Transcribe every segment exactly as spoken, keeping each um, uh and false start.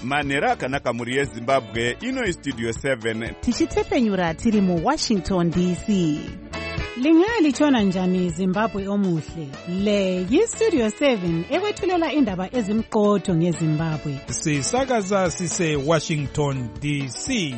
manhero akanaka mhuri yezimbabwe. Ino Studio seven tichitepenyura tiri muWashington D C. Lingalitshona njani Zimbabwe omuhle? Le yiStudio seven ekwethulela indaba ezimqotho ngeZimbabwe. Sisakaza sise Washington D C.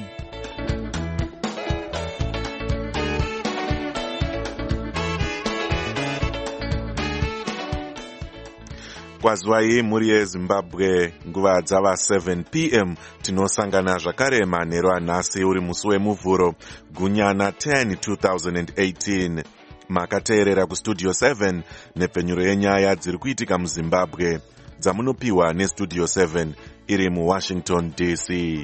Kwazwai mhuri yeZimbabwe, nguva dzava seven p m tinosangana zvakare manhero anhasi uri musi wemuvhuro gunyana ten two thousand eighteen. Makateerera kuStudio seven nepfenyuro yenyaya dziri kuitika muZimbabwe dzamunopiwa neStudio seven iri muWashington D C.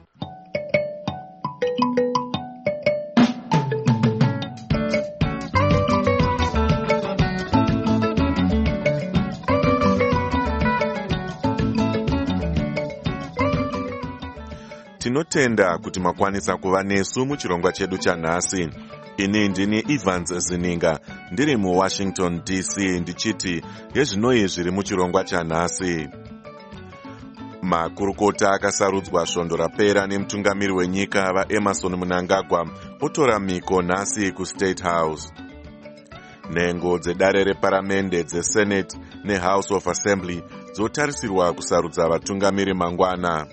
Tinotenda kuti makwanisa kuva nesu muchirongwa chedu chanhasi. Ini ndini Evans Zininga ndiri muWashington D C ndichiti yezvinoi zviri muchirongwa chanhasi. Makurukota akasarudzwa svondo rapera nemutungamiri wenyika vaEmerson Mnangagwa otora miko nhasi kuState House. Nhengo dzedare reparamende dzeSenate neHouse of Assembly dzotarisirwa kusarudza vatungamiri mangwana.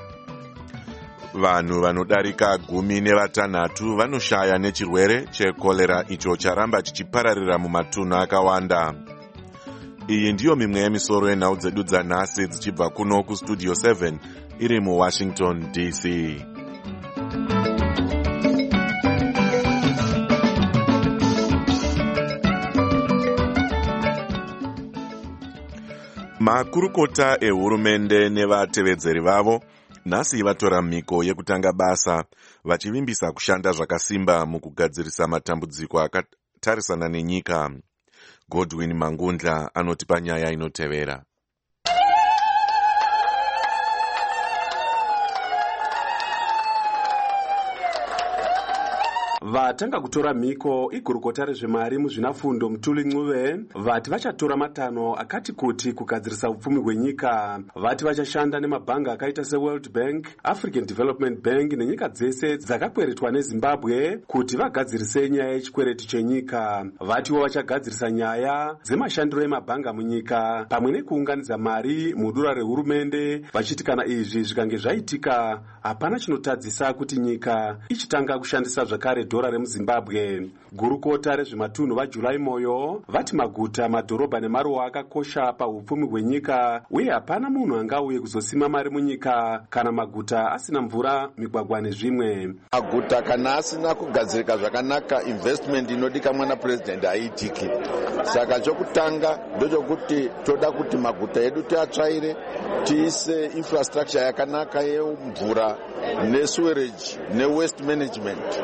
Vanhu vanodarika gumi nevatanhatu vanoshaya nechirwere chekolera icho charamba chichipararira mumatunhu akawanda. Iyi ndiyo mimwe yemisoro yenhau dzedu dzanhasi dzichibva kuno kuStudio seven iri muWashington D C. Makurukota ehurumende nevatevedzeri vavo nhasi vatora miko yekutanga basa vachivimbisa kushanda zvakasimba mukugadzirisa matambudziko akatarisana nenyika. Godwin Mangundla anotipa nyaya inotevera. Vatanga kutora miko igurukota rezvemari muzvinafundo Mutuli Ncube vati vachatora matanho akati kuti kugadzirisa upfumi hwenyika. Vati vachashanda nemabhanga akaita seWorld Bank, African Development Bank nenyika dzese dzakakweretwa neZimbabwe kuti vagadzirise nyaya yechikwereti chenyika. Vatiwo vachagadzirisa nyaya dzemashandiro emabhanga munyika pamwe nekuunganidza mari mudura rehurumende, vachiti kana izvi zvikange zvaitika hapana chinotadzisa kuti nyika ichitanga kushandisa zvakare dhora remuZimbabwe. Gurukota rezvematunhu vaJulai Moyo vati maguta, madhorobha nemaruwa akakosha paupfumi hwenyika uye hapana munhu angauye kuzosima mari munyika kana maguta asina mvura, migwagwa nezvimwe. Maguta kana asina kugadzirika zvakanaka, investment inodika mwana president haitiki. Saka chokutanga ndochokuti toda kuti maguta edu tiatsvaire, tiise infrastructure yakanaka yemvura nesewerage newaste management.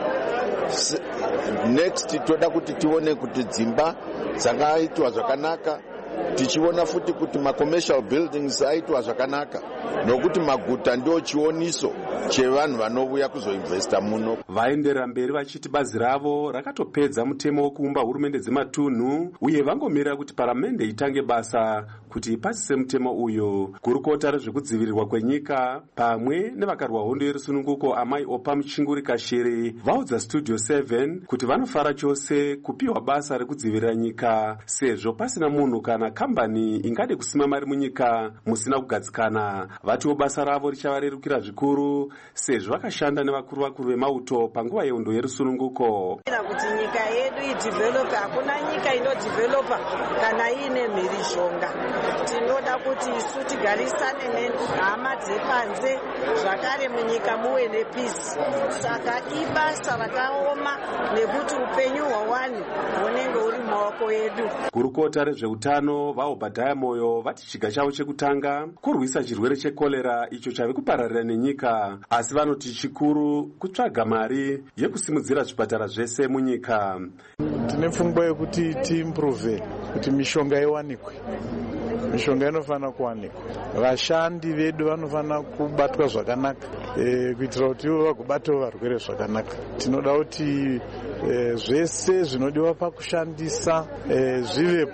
Next toda kuti tione kuti dzimba dzakaitwa zvakanaka, tichiona futi kuti macommercial buildings aitwa zvakanaka, nokuti maguta ndio chioniso chevanhu vanouya kuzoinvesta muno. Vaenderera mberi vachiti bazi ravo rakatopedza mutemo wekuumba hurumende dzematunhu uye vangomirira kuti paramende itange basa kuti ipasise mutemo uyu. Gurukota rezvekudzivirirwa kwenyika pamwe nevakarwa hondo yerusununguko Amai Opa Muchinguri Kashere vaudza Studio seven kuti vanofara chose kupiwa basa rekudzivirira nyika sezvo pasina munhu kana kambani ingade kusima mari munyika musina kugadzikana. Vatiwo basa ravo richavarerukira zvikuru sezvo vakashanda nevakuru vakuru vemauto panguva yehondo yerusununguko. Kuti nyika yedu idevelope, hakuna nyika inodevelopa kana ine mhirizhonga. Tinoda kuti isu tigarisane nehama dzepanze zvakare munyika muwe nepisi. Saka ibasa rakaoma nekuti upenyu hwavanhu hunenge huri mumaoko edu. Gurukota rezveutano vaObhadhaya Moyo vati chiga chavo chekutanga kurwisa chirwere chekolera icho chave kupararira nenyika, asi vanoti chikuru kutsvaga mari yekusimudzira zvipatara zvese munyika. Tine pfungwa yekuti tiimprove kuti mishonga iwanikwe. Mishonga inofana kuwanikwa. Vashandi vedu vanofana kubatwa zvakanaka e, kuitira kuti vagobatawo varwere zvakanaka. Tinoda kuti e, zvese zvinodiwa pakushandisa e, zvivepo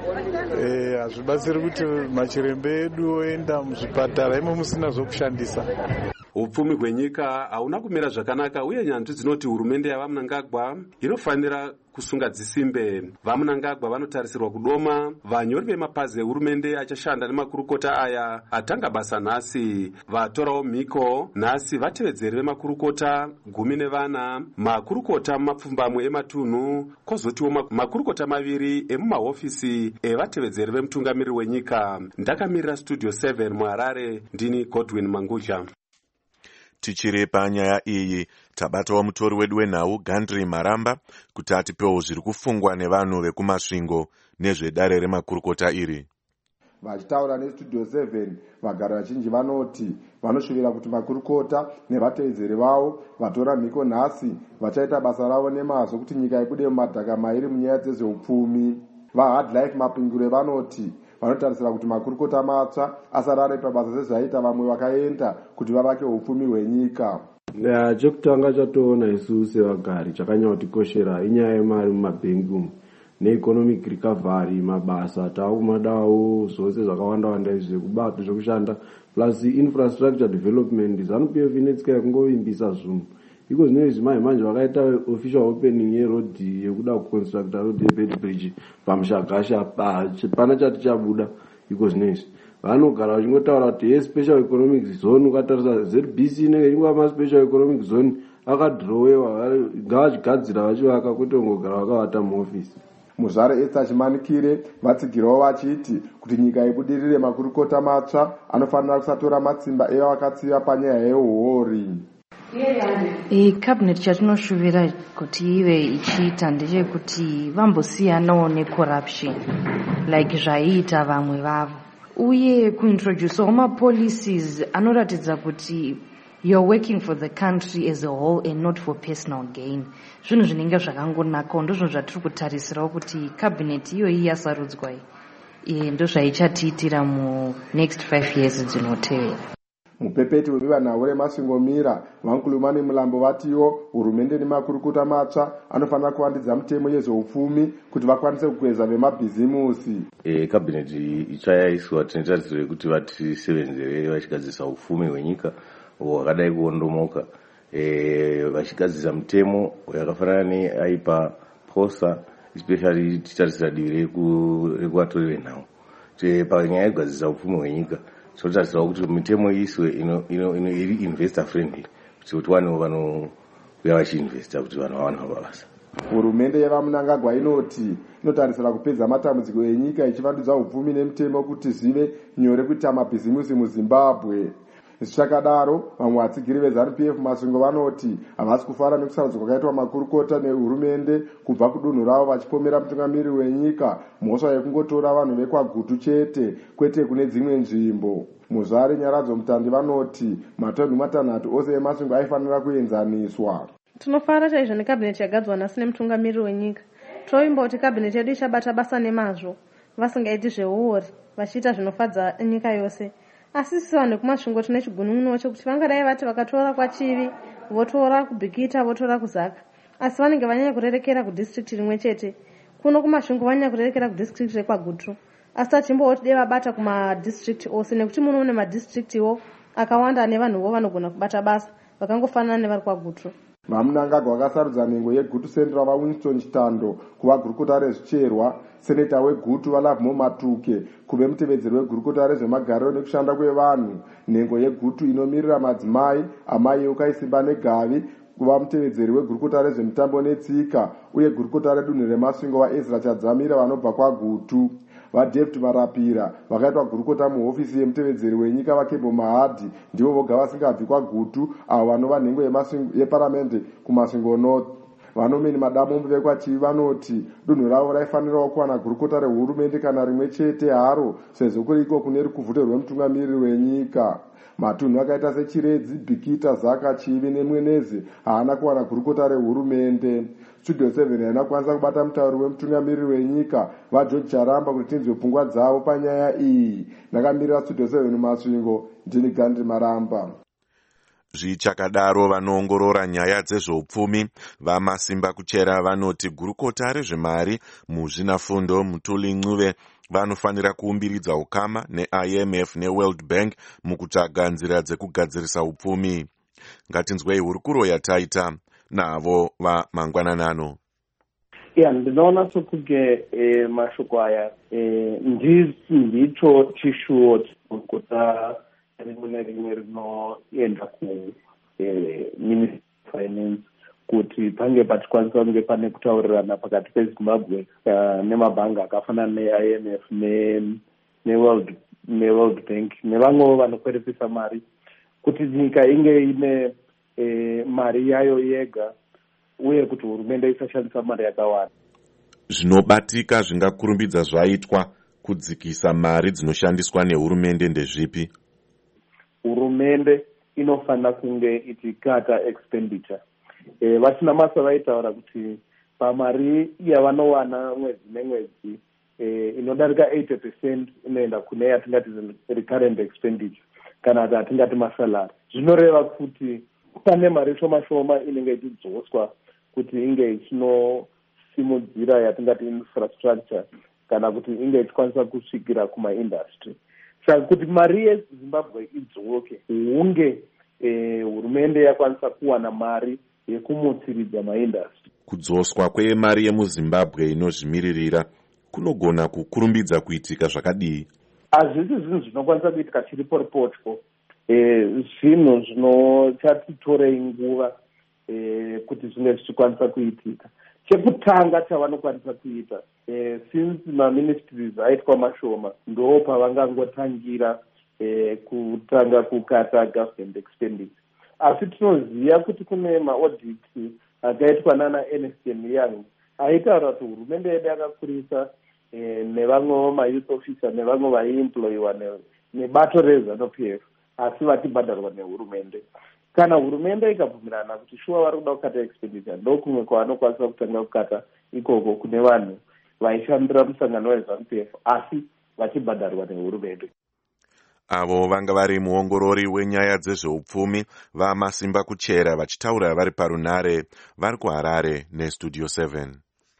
hazvibatsiri kuti machirembe edu oenda muzvipatara imo musina zvokushandisa. Upfumi hwenyika hauna kumira zvakanaka uye nyanzvi dzinoti hurumende yavaMnangagwa inofanira kusunga dzisimbe. VaMnangagwa vanotarisirwa kudoma vanyori vemapazi ehurumende achashanda nemakurukota aya atanga basa nhasi. Vatorawo mhiko nhasi vatevedzeri vemakurukota gumi nevana, makurukota mumapfumbamwe ematunhu, kwozotiwo makurukota maviri emumahofisi evatevedzeri vemutungamiriri wenyika. Ndakamirira Studio seven muHarare, ndini Godwin Mangudya. Tichiri panyaya iyi, tabatawo mutori wedu wenhau Gandri Maramba kuti atipewo zviri kufungwa nevanhu vekumasvingo nezvedare remakurukota iri. Vachitaura neStudio seven, vagari vazhinji vanoti vanoshuvira kuti makurukota nevatevedzeri vavo vatora mhiko nhasi vachaita basa ravo nemazvo kuti nyika ikude mumadhaka mairi munyaya dzezveupfumi. VaHard Life Mapingure vanoti vanotarisira kuti makurukota matsva asarare pabasa sezvaita vamwe vakaenda kuti vavake upfumi hwenyika. Chekutanga chatoona isu sevagari chakanyatikoshera inyaya yemari mumabhengi umu neeconomic recovery, mabasa taakumadawo zvose zvakawanda wanda izvi zvekubata zvekushanda plus infrastructure development. ZANU-P F inetsika yekungovimbisa zvinhu iko zvino izvi manje manje vakaita official opening yeroad yekuda kuconstructa road yebed bridge pamushagasha pana chati chabuda iko zvino izvi vanogara vachingotaura kuti ye-special economic zone. Ukatarisa Z B C inenge ingova ma-special economic zone akadhirowewa ngavachigadzira vachivaka kwete kungogara vakavata muofisi. Muzvare Esther Chimanikire vatsigirawo vachiti kuti nyika ibudirire makurukota matsva anofanira kusatora matsimba eva vakatsiva panyaya yeuhori. Cabinet chatinoshuvira kuti ive ichiita ndechekuti vambosiyanawo necorruption like zvaiita vamwe vavo, uye kuintroducewo mapolicies anoratidza kuti you're working for the country as a whole and not for personal gain. Zvinhu zvinenge zvakangonaka ndozvo zvatiri kutarisirawo kuti cabinet iyoyi yasarudzwa iyi ndo zvaichatiitira mu next five years dzinotevera. Mupepeti wevanhau remasvingomira vankulumani mulambo vatiwo hurumende nemakurukota matsva anofanira kuvandidza mitemo yezveupfumi kuti vakwanise kukweza vemabhizimusi. E, kabineti ichayaiswa tinotarisira kuti vatisevenzere vachigadzisa upfumi hwenyika hwakadai kuondomoka, e, vachigadzisa mitemo yakafanana neaipa posa especially titarisira divi rekuvatori venhau panyaya yekugadzisa upfumi hwenyika. Tinotarisira kuti mitemo iswe iri investor friendly kuti vanewo vanouya vachiinvesta kuti vanhu vawane mabasa. Hurumende yevaMnangagwa inoti inotarisira kupedza matambudziko enyika ichivandudza upfumi nemitemo kuti zvive nyore kuita mabhizimusi muZimbabwe. Zvichakadaro vamwe vatsigiri veZANU-P F masvingo vanoti havasi kufara nekusarudzwa kwakaitwa makurukota nehurumende kubva kudunhu ravo vachipomera mutungamiriri wenyika mhosva yekungotora vanhu vekwaGutu chete kwete kune dzimwe nzvimbo. Muzvare Nyaradzo Mutandi vanoti matonhu matanhatu ose emasvingo aifanira kuenzaniswa. Tinofara chaizvo nekabineti yagadzwa nhasi nemutungamiriri wenyika. Toimba kuti kabineti yedu ichabata basa nemazvo vasingaiti zveuori vachiita zvinofadza nyika yose. Asi sisi vanhu vekumasvingo tine chigunun'uno chekuti vangadai vati vakatora kwaChivi votora kuBhikita votora kuZaka, asi vanenge vanyanya kurerekera kudistrict rimwe chete. Kuno kumasvingo vanyanya kurerekera kudistrict rekwaGutu, asi tachimboti dei vabata kumadistrict ose nekuti muno mune madistrictiwo akawanda ane vanhuvo vanogona kubata basa vakangofanana nevari kwaGutu. VaMnangagwa vakasarudza nhengo yeGutu Central vaWinston Chitando kuva gurukota rezvicherwa, seneta weGutu vaLovemo Matuke kuve mutevedzeri wegurukota rezvemagariro nekushanda kwevanhu, nhengo yeGutu inomirira madzimai amai Ukaisimba Negavi kuva mutevedzeri wegurukota rezvemitambo netsika, uye gurukota redunhu remasvingo vaEzra Chadzamira vanobva kwaGutu. VaDavid Marapira vakaitwa gurukota muhofisi yemutevedzeri wenyika vaKebo Mahadhi ndivo voga vasingabvi kwaGutu avo vanova nhengo yeparamende kumasvingo North. Vanomini Madamombe vekwaChivi vanoti dunhu ravo raifanirawo kuwana gurukota rehurumende kana rimwe chete haro sezvo kuriko kune rukuvhute rwemutungamiriri wenyika. Matunhu akaita seChiredzi, Bhikita, Zaka, Chivi neMwenezi haana kuwana gurukota rehurumende. Studio seven haina kwanisa kubata mutauri wemutungamiriri wenyika vaGeorge Charamba kuti tinzwe pfungwa dzavo panyaya iyi. Ndakamirira Studio seven masvingo, ndini Gandhi Maramba. Zvichakadaro vanoongorora nyaya dzezveupfumi vamasimba kuchera vanoti gurukota rezvemari muzvinafundo Mutuli Ncube vanofanira kuumbiridza ukama ne-I M F ne-World Bank mukutsvaga nzira dzekugadzirisa upfumi. Ngatinzwei hurukuro yataita navo vamangwananano. Ya, ndinoona sokuti eh, mashoko aya eh, ndicho chishuwo chinokuta rimwe nerimwe rinoenda ku eh, Ministry of Finance kuti pange pachikwanisa kunge pane kutaurirana pakati peZimbabwe uh, nemabhanga akafanana ne-I M F ne-World ne-World Bank nevamwewo vanokwerepesa mari kuti nyika inge ine eh, mari yayo yega uye kuti hurumende isashandisa mari yakawanda. Zvinobatika zvingakurumbidza zvaitwa kudzikisa mari dzinoshandiswa nehurumende ndezvipi? Hurumende inofanira kunge ichikata expenditure. E, vachina masa vaitaura kuti pamari yavanowana mwedzi nemwedzi e, inodarika eighty percent inoenda kune yatingati recurrent expenditure kana kuti atingati masalari. Zvinoreva kuti pane mari shoma shoma inenge ichidzoswa kuti inge ichino-simudzira yatingati infrastructure kana kuti inge ichikwanisa kusvikira kuma-industry. Saka kuti mari yeZimbabwe idzoke hunge eh, hurumende yakwanisa kuwana mari yekumutsiridza maindustry. Kudzoswa kwemari yemuZimbabwe inozvimiririra kunogona kukurumbidza kuitika zvakadii? Hazvisi zvinhu zvinokwanisa kuitika chiri poripotyo. Eh, zvinhu zvinochatitore nguva eh, kuti zvinge zvichikwanisa kuitika. Chekutanga chavanokwanisa kuita eh, since maministries aitwa mashoma ndo pavangangotangira eh, kutanga kukata government expenditure. Asi tinoziva kuti kune maaudit akaitwa nana Ernst and Young aitaura kuti hurumende yedu yakakurisa eh, nevamwewo mayouth officer nevamwe vaiemployiwa nebato reZANU-P F asi vachibhadharwa nehurumende. Kana hurumende ikabvumirana kuti shuwa vari kuda kukata expenditure ndokumwe kwavanokwanisa kutanga kukata ikoko kune vanhu vaishandira musangano weZANU-P F asi vachibhadharwa nehurumende. Avo vanga vari muongorori wenyaya dzezveupfumi vaMasimba Kuchera vachitaura vari parunare vari kuHarare neStudio seven.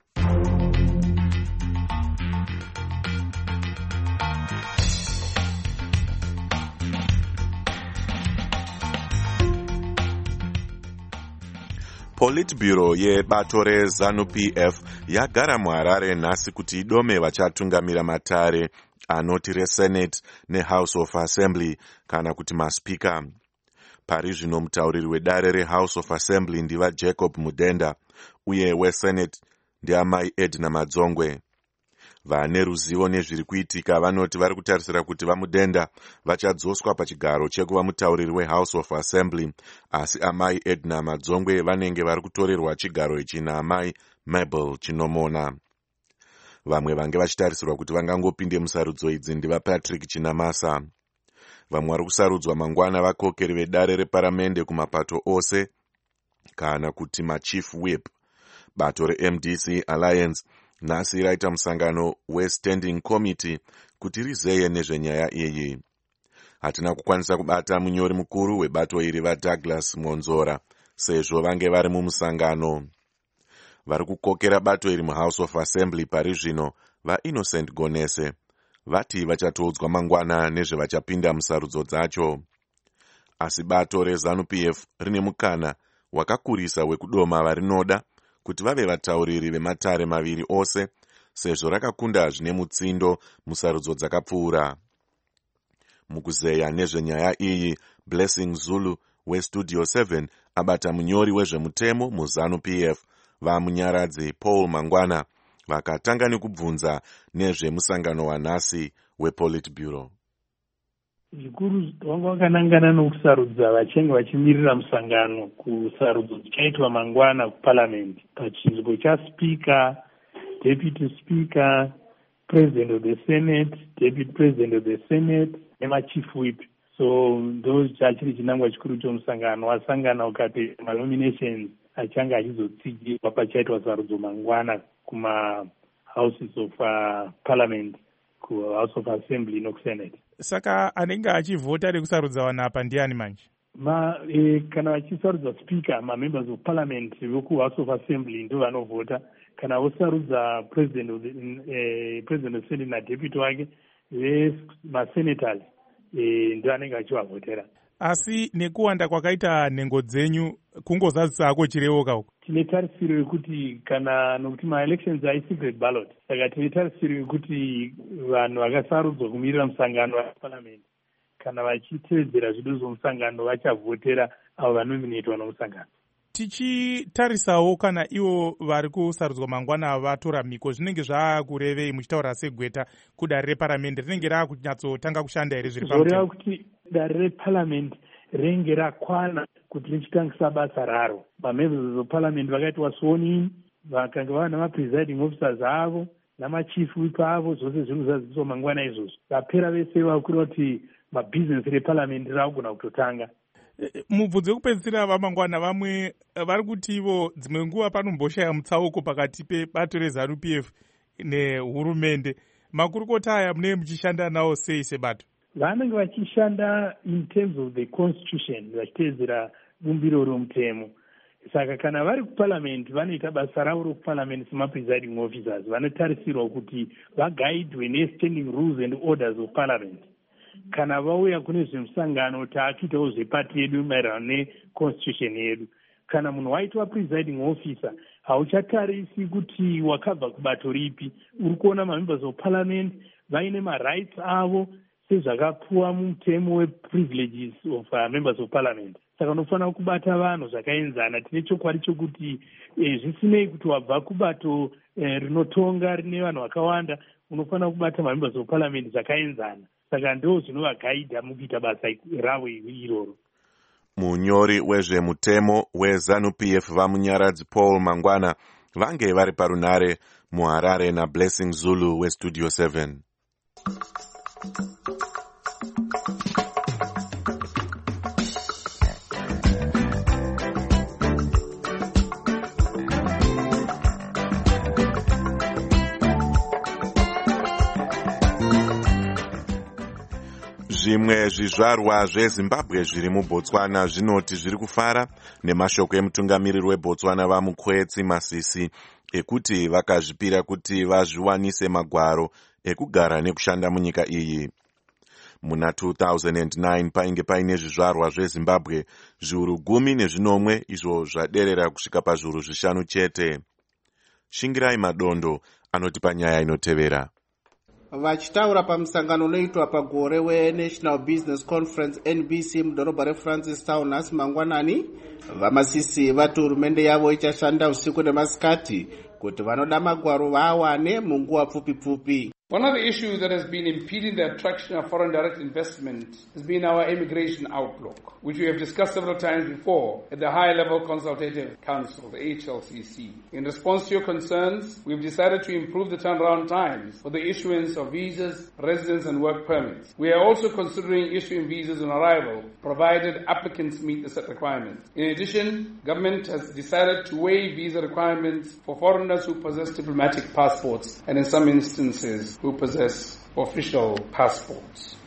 Politburo yebato reZANU-P F yagara muHarare nhasi kuti idome vachatungamira matare anoti reSenate neHouse of Assembly kana kuti maSpeaker. Pari zvino mutauriri wedare reHouse of Assembly ndiva Jacob Mudenda uye weSenate ndiamai Edna Madzongwe. Vane ruzivo nezviri kuitika vanoti vari kutarisira kuti vaMudenda vachadzoswa pachigaro chekuva mutauriri weHouse of Assembly, asi amai Edna Madzongwe vanenge vari kutorerwa chigaro ichi naamai Mabel Chinomona. Vamwe vange vachitarisirwa kuti vangangopinde musarudzo idzi ndiva Patrick Chinamasa. Vamwe vari kusarudzwa mangwana vakokeri vedare reparamende kumapato ose kana kuti machief whip. Bato reM D C Alliance nhasi raita musangano weStanding Committee kuti rizeye nezvenyaya iyi. Hatina kukwanisa kubata munyori mukuru webato iri vaDouglas Monzora sezvo vange vari mumusangano. Vari kukokera bato iri muHouse of Assembly pari zvino vaInnocent Gonese vati vachatoudzwa mangwana nezvevachapinda musarudzo dzacho. Asi bato reZANU-P F rine mukana wakakurisa wekudoma varinoda kuti vave vatauriri vematare maviri ose sezvo rakakunda zvine mutsindo musarudzo dzakapfuura. Mukuzeya nezvenyaya iyi, Blessing Zulu weStudio seven abata munyori wezvemutemo muZANU-P F vamunyaradzi Paul Mangwana vakatanga nekubvunza nezvemusangano wanhasi wePolitburo. Zvikuru vanga vakanangana nokusarudza vachange vachimirira musangano kusarudzo dzichaitwa mangwana kuparliament pachinzvimbo chaSpeaker, Deputy Speaker, President of the Senate, Deputy President of the Senate nemachief whip. So ndo chachiri chinangwa chikuru chomusangano. Wasangana ukati manominations achange achizotsigirwa pachaitwa sarudzo mangwana kuma houses of uh, parliament, ku House of Assembly nokuSenate. Saka anenge achivhota rekusarudza vanapa ndiani manje? Ma e, kana vachisarudza speaker, ma members of parliament voku House of Assembly ndo vanovhota, kana vosarudza president of the, eh, president of the senate nadeputy wake vemasenators eh, ndio anenge achivavhotera. Asi nekuwanda kwakaita nhengo dzenyu kungozadzisa hako chirevoka uko, tine tarisiro yekuti kana nokuti maelections aisecret ballot, saka tine tarisiro yekuti vanhu vakasarudzwa kumirira musangano waparliament kana vachitevedzera zvido zvomusangano vachavhotera avo vanominatwa nomusangano. Tichitarisawo kana ivo vari kusarudzwa mangwana vatora mhiko, zvinenge zvaakurevei muchitaura segweta kudare reparamende rinenge raakunyatsotanga kushanda here zviri pamutemo? Zoreva kuti dare reparamende rinenge rakwana kuti richitangisa basa raro. Mamembers eparliament vakaitwa sworn, vakanga vana mapresiding officers avo namachief whip avo, zvose zviri kuzaziviswa mangwana izvozvo. Vapera vese vakureva kuti mabhizinesi reparamende raagona kutotanga. Mubvunzo wekupedzisira vamangwana vamwe vari kuti ivo dzimwe nguva panomboshaya mutsauko pakati pebato rezanu P F nehurumende. Makurukota aya munenge muchishanda nawo sei sebato? Vanenge vachishanda in terms of the constitution, vachiteedzera bumbiro romutemo. Saka kana vari kuparliament vanoita basa ravo rokuparliament semapresiding officers, vanotarisirwa kuti vagaidwe nestanding rules and orders of parliament. Kana vauya kune zvemusangano taakuitawo zvepati yedu maererano neconstitution yedu, kana munhu waitwa presiding officer hauchatarisi kuti wakabva kubato ripi. Uri kuona mamembers of parliament vaine marights avo sezvakapuwa mumutemo weprivileges of uh, members of parliament. Saka unofanira kubata vanhu zvakaenzana. Tine chokwadi chokuti eh, zvisinei kuti wabva kubato eh, rinotonga rine vanhu vakawanda, unofanira kubata mamembers of parliament zvakaenzana. Saka ndo zvinovagaidha mukuita basa ravo iroro. Munyori wezvemutemo wezanu P F vamunyaradzi Paul Mangwana vange vari parunare muHarare naBlessing Zulu weStudio seven. Zvimwe zvizvarwa zveZimbabwe zviri muBotswana zvinoti zviri kufara nemashoko emutungamiriri weBotswana Vamukwetsi Masisi ekuti vakazvipira kuti vazviwanise magwaro ekugara nekushanda munyika iyi. Muna two thousand nine painge paine zvizvarwa zveZimbabwe zviuru gumi nezvinomwe izvo zvaderera kusvika pazviuru zvishanu chete. Shingirai Madondo anotipa nyaya inotevera. Vachitaura pamusangano unoitwa pagore weNational Business Conference N B C mudhorobha reFrancistown nhasi mangwanani, vaMasisi vati hurumende yavo ichashanda usiku nemasikati kuti vanoda magwaro vawane munguva pfupi pfupi. One of the issues that has been impeding the attraction of foreign direct investment has been our immigration outlook, which we have discussed several times before at the High Level Consultative Council, the H L C C. In response to your concerns, we've decided to improve the turnaround times for the issuance of visas, residence and work permits. We are also considering issuing visas on arrival, provided applicants meet the set requirements. In addition, government has decided to waive visa requirements for foreigners who possess diplomatic passports and in some instances who possess official passports.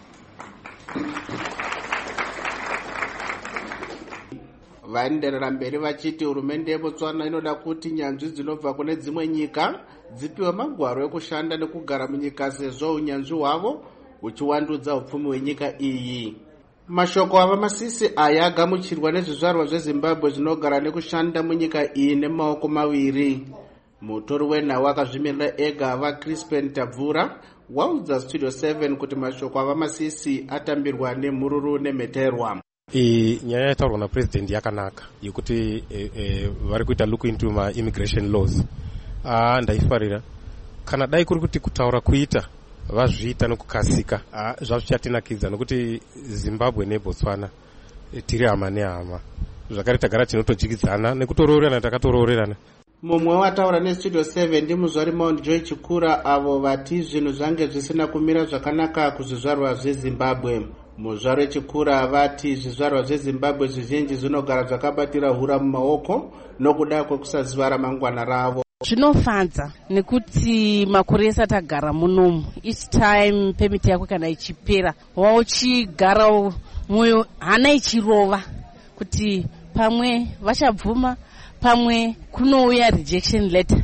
Vaenderera mberi vachiti hurumende yeBotswana inoda kuti nyanzvi dzinobva kune dzimwe nyika dzipiwe magwaro ekushanda nekugara munyika sezvo unyanzvi hwavo huchiwandudza upfumi hwenyika iyi. Mashoko avaMasisi aya agamuchirwa nezvizvarwa zveZimbabwe zvinogara nekushanda munyika iyi nemaoko maviri. Mutori wenhau akazvimirira ega vaCrispen Tabvura waudza Studio seven kuti mashoko avaMasisi atambirwa nemhururu nemheterwa. I nyaya yataurwa napresident yakanaka yekuti e, e, vari kuita look into ma immigration laws. Ah ndaifarira kana dai kuri kuti kutaura kuita vazviita nekukasika ah zvazvichatinakidza nokuti Zimbabwe neBotswana e, tiri hama nehama zvakare tagara tinotojikidzana nekutoroorerana takatoroorerana. Mumwe wataura neStudio seven ndi muzvari Mount Joy Chikura avo vati zvinhu zvange zvisina kumira zvakanaka kuzvizvarwa zveZimbabwe. Muzvaro Chikura vati zvizvarwa zveZimbabwe zvizhinji zvinogara zvakabatira hura mumaoko nokuda kwekusaziva ramangwana ravo. Zvinofadza nekuti makore ese atagara munomu, each time permit yako kana ichipera wauchigara moyo hana ichirova kuti pamwe vachabvuma pamwe kunouya rejection letter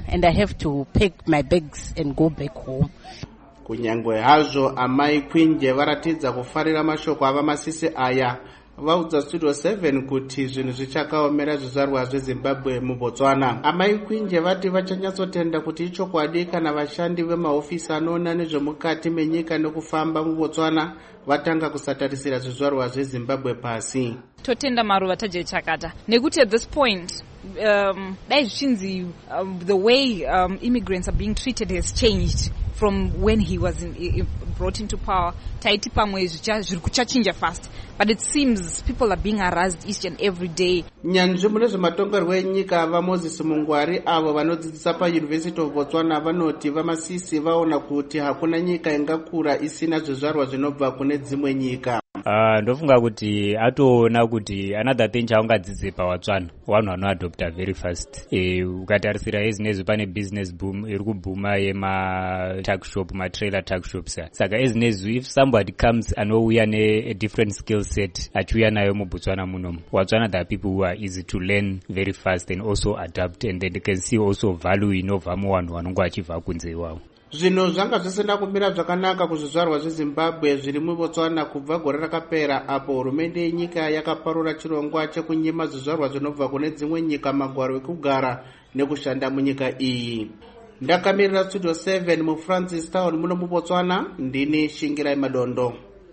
and I have to pack my bags and go back home. Kunyangwe hazvo amai Kwinje varatidza kufarira mashoko ava masisi aya, vaudza Studio seven kuti zvinhu zvichakaomera zvizvarwa zveZimbabwe muBotswana. Amai Kwinje vati vachanyatsotenda kuti ichokwadi kana vashandi vemahofisi anoona nezvemukati menyika nekufamba muBotswana vatanga kusatarisira zvizvarwa zveZimbabwe pasi. Totenda maruva taje chakata nekuti at this point um, dai zvichinzi um, the way um, immigrants are being treated has changed from when he was in, in, brought into power. Taiti pamwe zviri kuchachinja fast, but it seems people are being harassed each and every day. Nyanzvi mune zvematongerwo enyika vaMoses Mungwari avo vanodzidzisa paUniversity of Botswana vanoti vamasisi vaona kuti hakuna nyika ingakura isina zvizvarwa zvinobva kune dzimwe nyika. Uh, ndofunga kuti atoona kuti another thing chaungadzidze paWatswana vanhu vanoadopta very fast. E, ukatarisira ezinezvi pane business boom iri kubhuma yema tuckshop, matrailer tuckshops. Saka ezinezvi if somebody comes anouya ne different skill set achiuya nayo muBotswana munomu, Watswana there are people who are easy to learn very fast and also adapt, and then they can see also value inobva muvanhu vanonge vachibva kunze iwavo. Zvinhu zvanga zvisina kumira zvakanaka kuzvizvarwa zveZimbabwe zviri muBotswana kubva gore rakapera, apo hurumende yenyika yakaparura chirongwa chekunyima zvizvarwa zvinobva kune dzimwe nyika magwaro ekugara nekushanda munyika iyi. Ndakamirira Studio seven muFrancis Town muno muBotswana, ndini Shingirai Madondo.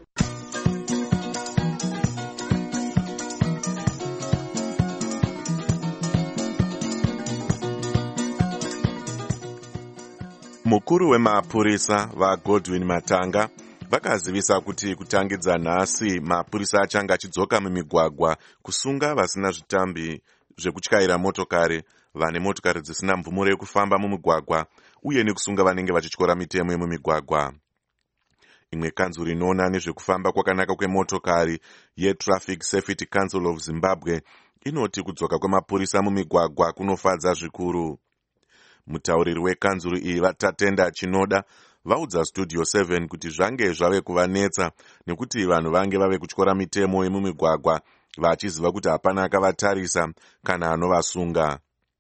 Mukuru wemapurisa vaGodwin Matanga vakazivisa kuti kutangidza nhasi mapurisa achanga achidzoka mumigwagwa kusunga vasina zvitambi zvekutyaira motokari, vane motokari dzisina mvumo yekufamba mumigwagwa uye nekusunga vanenge vachityora mitemo yemumigwagwa. Imwe kanzuru inoona nezvekufamba kwakanaka kwemotokari yeTraffic Safety Council of Zimbabwe inoti kudzoka kwemapurisa mumigwagwa kunofadza zvikuru. Mutauriri wekanzuru iyi vaTatenda Chinoda vaudza Studio seven kuti zvange zvave kuvanetsa nekuti vanhu vange vave kutyora mitemo yemumigwagwa vachiziva kuti hapana akavatarisa kana anovasunga.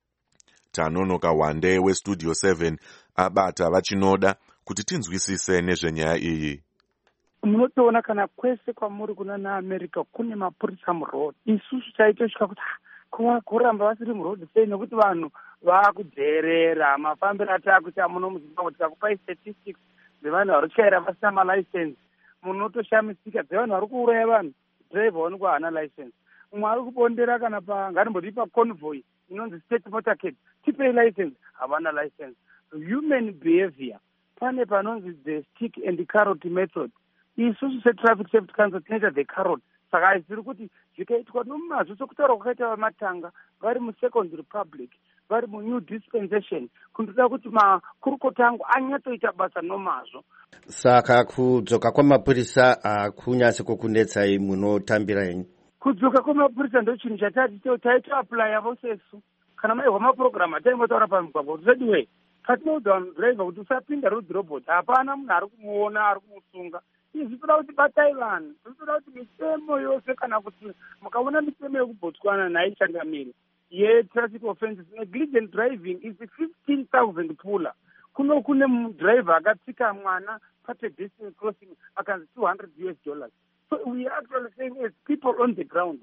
Tanonoka Wande weStudio seven abata vaChinoda kuti tinzwisise nezvenyaya iyi. Munotoona kana kwese kwamuri kuna naAmerica kune mapurisa muroad. Isusu taitosvika kuti kuramba vasiri muroad sei nekuti vanhu vaakudherera mafambiro ataakuita muno muZimbabwe. Tikakupai statistics dzevanhu vari kutyaira vasina malicense, munotoshamisika. Dzevanhu vari kuuraya vanhu, driver wanenge haana license. Mumwe ari kubondera kana pa ngatimboti paconvoy inonzi state motorcade, tipei license, havana license. Human behavior, pane panonzi the stick and the carrot method. Isusu seTraffic Safety Council tinoita the carrot. Saka haisiri kuti zvikaitwa nomazvo sokutaura kwakaita vaMatanga vari muSecond Republic, vari muNew Dispensation, kundoda kuti makurukota angu anyatsoita basa nomazvo. Saka kudzoka kwamapurisa hakunyatsi kukunetsai munotambira henyu? Kudzoka kwamapurisa ndo chinhu chatati taita aplaya vosesu. Kana maihwa mapurogiramu ataingotaura pamigwagwa kuti zediwe patinoudza vanhu dhiraivha kuti usapinda rodhi robhoti, hapana munhu ari kumuona ari kumusunga. Izvi toda kuti batai vanhu, toda kuti mitemo yose kana kuti mukaona mitemo yekuBotswana naichangamiri yetraffic offenses, negligent driving is fifteen thousand pula. Kuno kune mudriver akatsika mwana papedestrian crossing akanzi two hundred US dollars. So we are actually saying as people on the ground,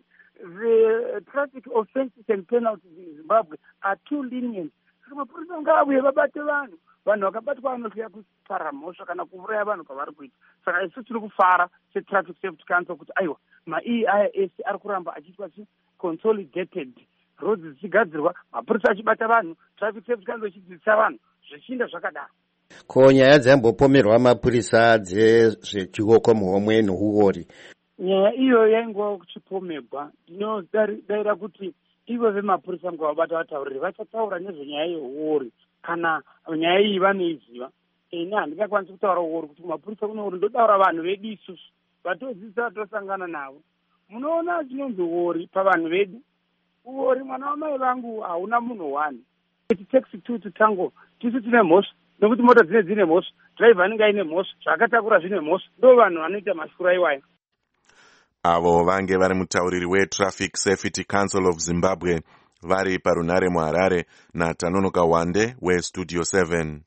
the traffic offenses and penalties in Zimbabwe are too lenient. So mapurisa ngaabuye vabate vanhu, vanhu vakabatwa vanosiya kupara mhosva kana kuuraya vanhu pavari kuita. Saka isu tiri kufara seTraffic Safety Council kuti aiwa ma-E I S ari kuramba achiitwa consolidated, roads dzichigadzirwa, mapurisa achibata vanhu, Traffic Safety Council ichidzidzisa vanhu, zvichiinda zvakadaro. Ko nyaya dzambopomerwa mapurisa dzezvechioko muhomwe nouori? Nyaya iyo yaingowa kuchipomerwa. Ndinodaira kuti ivo vemapurisa ngavabata vatauriri vachataura nezvenyaya yeuori kana nyaya iyi vanoiziva. Ini handingakwanisi kutaura uori kuti mapurisa kuno uri, ndodaura vanhu vedu isusu vatodzidzisa vatosangana navo. Munoona chinonzi uori pavanhu vedu. Uori mwana wamai vangu hauna munhu wani. Taxi two to Tango tisu tine mhosva nekuti mota dzine dzine mhosva, driver anenge aine mhosva, zvakatakura zvine mhosva, ndo vanhu vanoita mashura iwayo. Avo vange vari mutauriri weTraffic Safety Council of Zimbabwe vari parunare muharare naTanonoka Wande weStudio seven.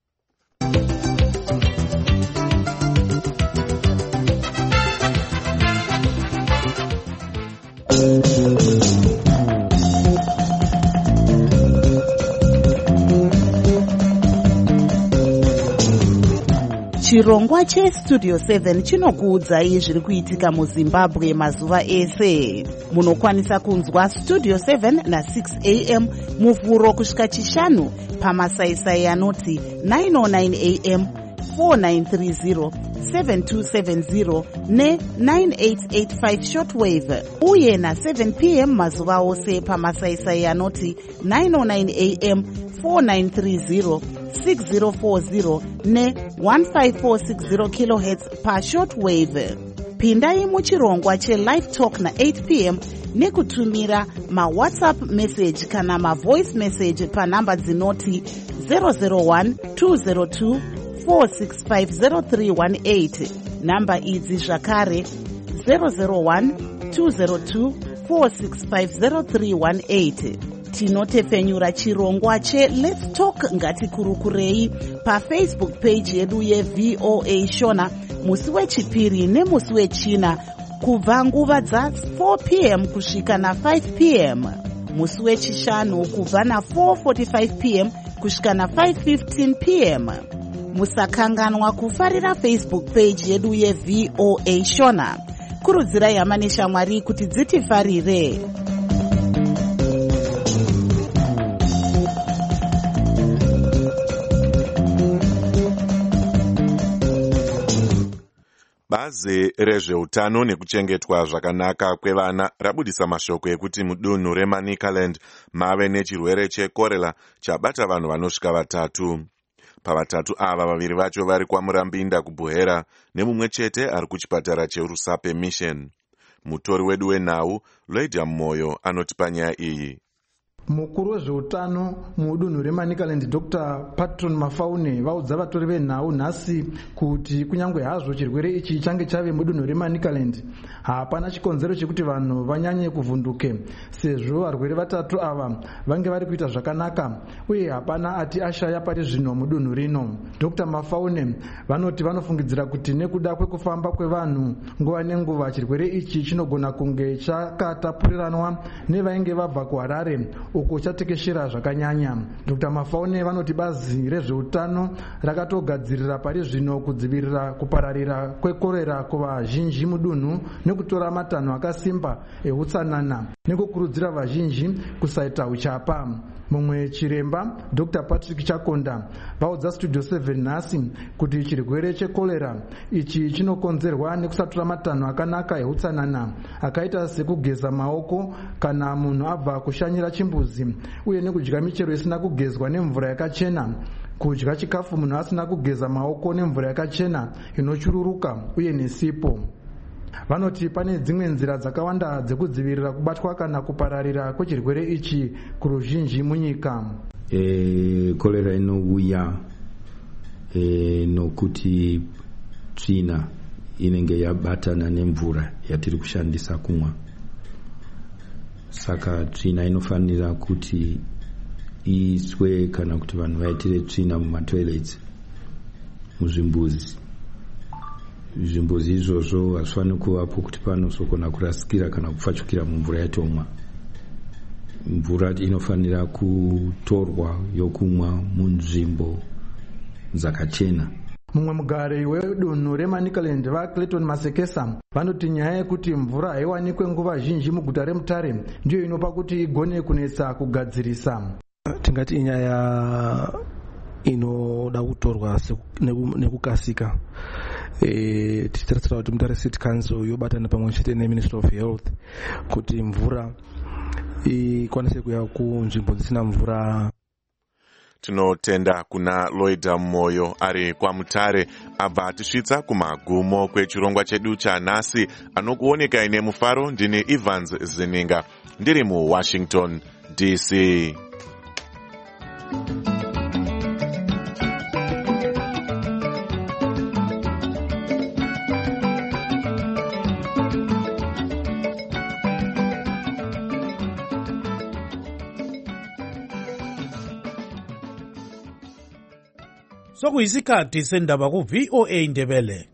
Chirongwa cheStudio seven chinokuudzai zviri kuitika muZimbabwe mazuva ese. Munokwanisa kunzwa Studio seven na six a m muvhuro kusvika chishanu pamasaisai anoti nine oh nine a m, four nine three zero, seven two seven zero ne nine eight eight five shortwave, uye na seven p m mazuva ose pamasaisai anoti nine oh nine a m, four nine three zero, six zero four zero ne one five four six zero kilohertz pa shortwave. Pindai muchirongwa cheLive Talk na eight p m nekutumira mawhatsapp message kana mavoice message panhamba dzinoti zero zero one two zero two four six five zero three one eight. Namba idzi zvakare zero zero one two zero two four six five zero three one eight. Tinotefenyura chirongwa che Let's Talk ngatikurukurei paFacebook page yedu yeV O A Shona musi wechipiri nemusi wechina kubva nguva dza four p m kusvika na five p m, musi wechishanu kubva na four forty-five p m kusvika na five fifteen p m. Musakanganwa kufarira Facebook page yedu yeV O A Shona. Kurudzirai hama neshamwari kuti dzitifarire. Bazi rezveutano nekuchengetwa zvakanaka kwevana rabudisa mashoko ekuti mudunhu reManicaland mave nechirwere chekorera chabata vanhu vanosvika vatatu. Pavatatu ava vaviri vacho vari kwaMurambinda kuBuhera nemumwe chete ari kuchipatara cheRusape Mission. Mutori wedu wenhau Lloyd Moyo anoti panyaya iyi. Mukuru wezveutano mudunhu reManicaland Doctor Patron Mafaune vaudza vatori venhau nhasi kuti kunyangwe hazvo chirwere ichi change chave mudunhu reManicaland, hapana chikonzero chekuti vanhu vanyanye kuvhunduke sezvo varwere vatatu ava vange vari kuita zvakanaka uye hapana ati ashaya pari zvino mudunhu rino. Doctor Mafaune vanoti vanofungidzira kuti nekuda kwekufamba kwevanhu nguva nenguva chirwere ichi chinogona kunge chakatapuriranwa nevainge vabva kuHarare uko chatekeshera zvakanyanya. Doctor Mafaune vanoti bazi rezveutano rakatogadzirira pari zvino kudzivirira kupararira kwekorera kuvazhinji mudunhu nekutora matanho akasimba eutsanana nekukurudzira vazhinji kusaita uchapa. Mumwe chiremba Doctor Patrick Chakonda vaudza Studio seven nhasi kuti chirwere chekorera ichi chinokonzerwa nekusatora matanho akanaka eutsanana akaita sekugeza maoko kana munhu abva kushanyira chimbuzi, uye nekudya michero isina kugezwa nemvura yakachena, kudya chikafu munhu asina kugeza maoko nemvura yakachena inochururuka uye nesipo. Vanoti pane dzimwe nzira dzakawanda dzekudzivirira kubatwa kana kupararira kwechirwere ichi kuruzhinji munyika. E, kolera inouya e, nokuti tsvina inenge yabatana nemvura yatiri kushandisa kumwa. Saka tsvina inofanira kuti iiswe kana kuti vanhu vaitire tsvina mumatoilets, muzvimbuzi. Zvimbuzi izvozvo hazvifaniri kuvapo kuti panosogona kurasikira kana kupfachukira mumvura yatomwa. Mvura inofanira kutorwa yokumwa munzvimbo dzakachena. Mumwe mugari wedunhu reManicaland vaClayton Masekesa vanoti nyaya yekuti mvura haiwanikwe nguva zhinji muguta reMutare ndiyo inopa kuti igone kunetsa kugadzirisa. Tingati inyaya inoda kutorwa nekukasika. E, tichitarisira kuti Mutare City Council yobatana pamwe chete neMinistry of Health kuti mvura ikwanise kuya kunzvimbo dzisina mvura. Tinotenda kuna Lloyd Moyo ari kwaMutare abva atisvitsa kumagumo kwechirongwa chedu chanhasi. Anokuoneka ine mufaro ndini Evans Zininga ndiri muWashington D C. sokuyisikhathi sendaba ku-V O A Ndebele.